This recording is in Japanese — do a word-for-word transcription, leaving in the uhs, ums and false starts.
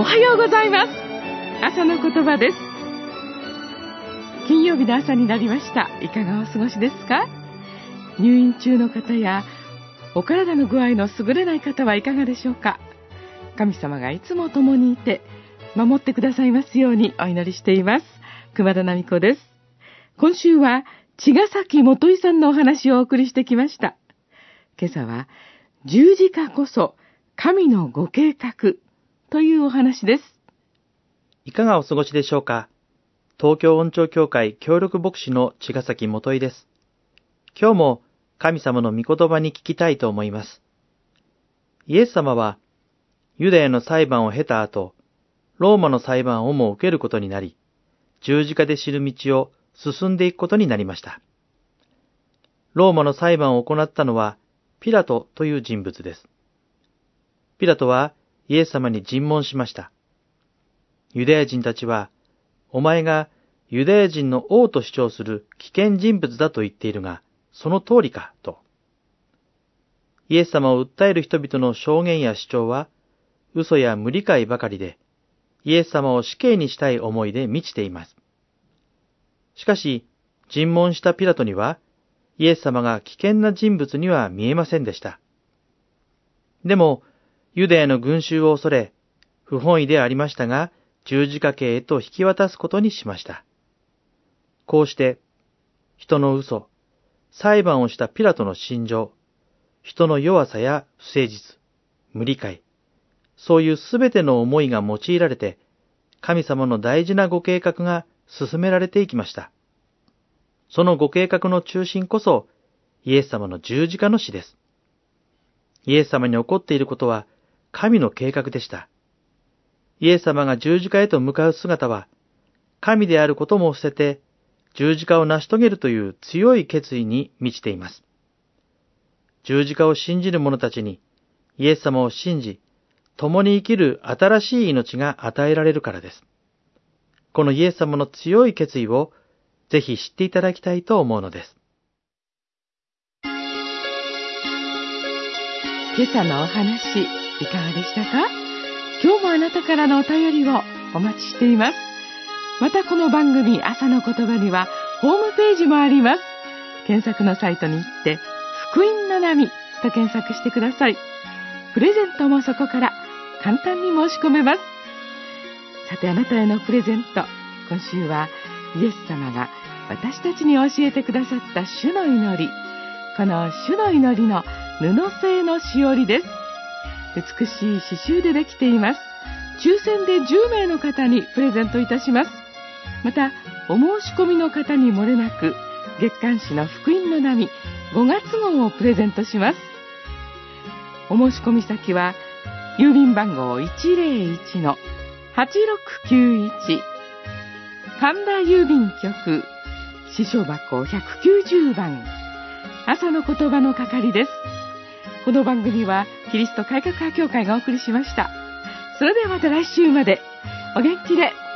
おはようございます。朝の言葉です。金曜日の朝になりました。いかがお過ごしですか？入院中の方やお体の具合の優れない方はいかがでしょうか？神様がいつも共にいて守ってくださいますようにお祈りしています。熊田奈美子です。今週は茅ヶ崎元井さんのお話をお送りしてきました。今朝は十字架こそ神のご計画というお話です。 いかがお過ごしでしょうか？東京恩寵協会協力牧師の茅ヶ崎元井です。今日も神様の御言葉に聞きたいと思います。イエス様はユダヤの裁判を経た後、ローマの裁判をも受けることになり、十字架で知る道を進んでいくことになりました。ローマの裁判を行ったのはピラトという人物です。ピラトはイエス様に尋問しました。ユダヤ人たちは、お前がユダヤ人の王と主張する危険人物だと言っているが、その通りかと。イエス様を訴える人々の証言や主張は、嘘や無理解ばかりで、イエス様を死刑にしたい思いで満ちています。しかし、尋問したピラトには、イエス様が危険な人物には見えませんでした。でも、ユダヤの群衆を恐れ、不本意でありましたが、十字架刑へと引き渡すことにしました。こうして、人の嘘、裁判をしたピラトの心情、人の弱さや不誠実、無理解、そういうすべての思いが用いられて、神様の大事なご計画が進められていきました。そのご計画の中心こそ、イエス様の十字架の死です。イエス様に起こっていることは、神の計画でした。イエス様が十字架へと向かう姿は、神であることも捨てて、十字架を成し遂げるという強い決意に満ちています。十字架を信じる者たちに、イエス様を信じ、共に生きる新しい命が与えられるからです。このイエス様の強い決意を、ぜひ知っていただきたいと思うのです。 今朝のお話、いかがでしたか？今日もあなたからのお便りをお待ちしています。またこの番組朝の言葉にはホームページもあります。検索のサイトに行って福音の波と検索してください。プレゼントもそこから簡単に申し込めます。さてあなたへのプレゼント、今週はイエス様が私たちに教えてくださった主の祈り、この主の祈りの布製のしおりです。美しい刺繍でできています。抽選でじゅうめいの方にプレゼントいたします。また、お申し込みの方に漏れなく、月刊誌の福音の波ごがつ号をプレゼントします。お申し込み先は、郵便番号 いちぜろいちのはちろくきゅういち、神田郵便局、支所箱ひゃくきゅうじゅうばん、朝の言葉の係です。この番組はキリスト改革派協会がお送りしました。それではまた来週までお元気で。